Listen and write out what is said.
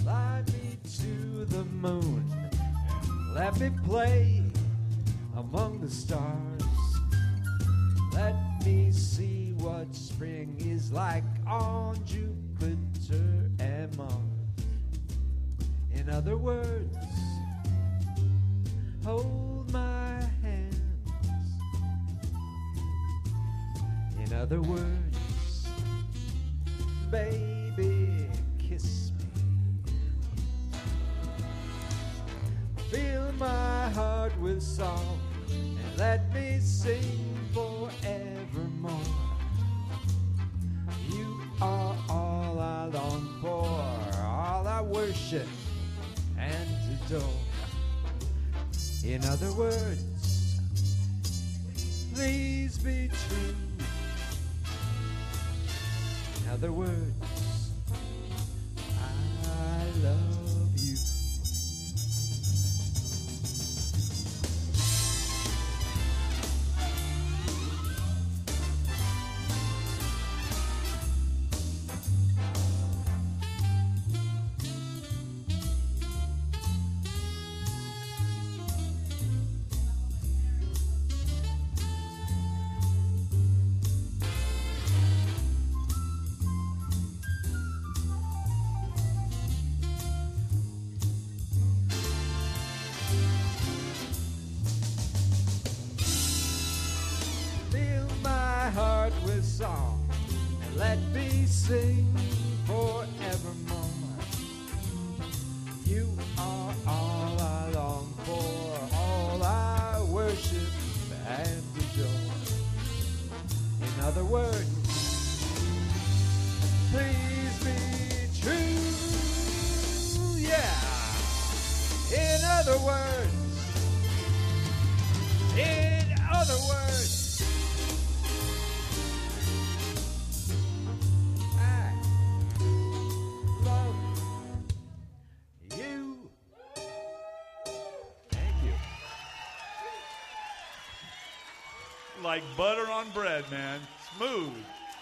Fly me to the moon. Let me play among the stars. Let me see what spring is like on Jupiter and Mars. In other words, hold my hands. In other words, baby, kiss me. Fill my heart with song and let me sing forevermore. You are all I long for, all I worship and adore. In other words, please be true. In other words, I love you. Heart with song and let me sing forevermore. You are all I long for, all I worship and adore. In other words, please be true. Yeah. In other words, like butter on bread, man. Smooth.